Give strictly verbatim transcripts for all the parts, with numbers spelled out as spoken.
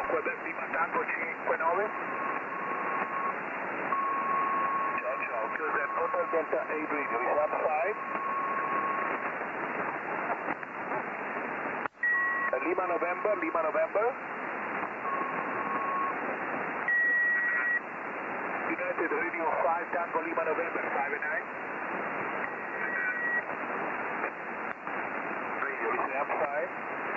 Quebec Lima Tango cinque nove. Ciao ciao, Joseph Hotel Delta eight Radio, is outside. Uh, Lima November, Lima November. United Radio five Tango Lima November, five and nine. Radio is outside.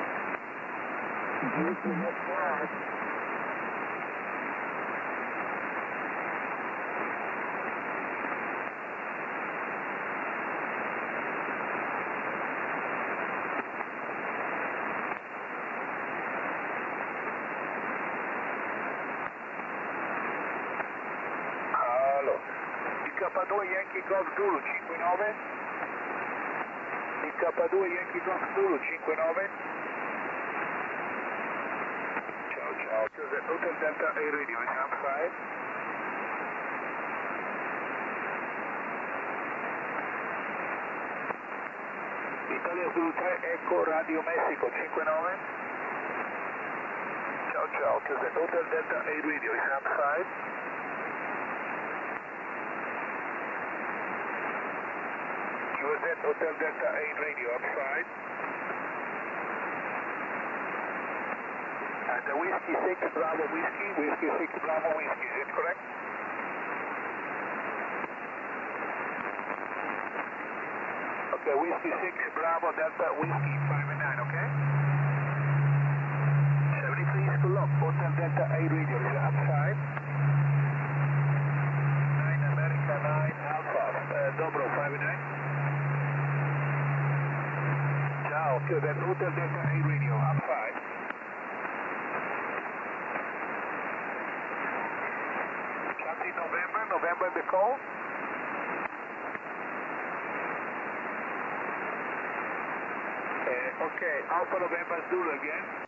Il K due Yankee Golf Zulu cinque nove. Il K due Yankee Golf Zulu cinque nove. Ciao ciao, Joseph Hotel Delta eight Radio is outside. Italia Zulu tre Echo Radio Messico cinque nove. Ciao ciao, Joseph Hotel Delta eight Radio is outside. U S Z Hotel Delta eight Radio outside. And the Whiskey six Bravo Whiskey, Whiskey six Bravo Whiskey, is it correct? Okay, Whiskey six Bravo Delta Whiskey five and nine, okay? seventy-three is full up, Hotel Delta eight Radio is outside. nine America nine Alpha, uh, Dobro five and nine. Ciao, Hotel Delta eight Radio, outside. Captain November, November the call. Uh, okay, Alpha November Zulu again.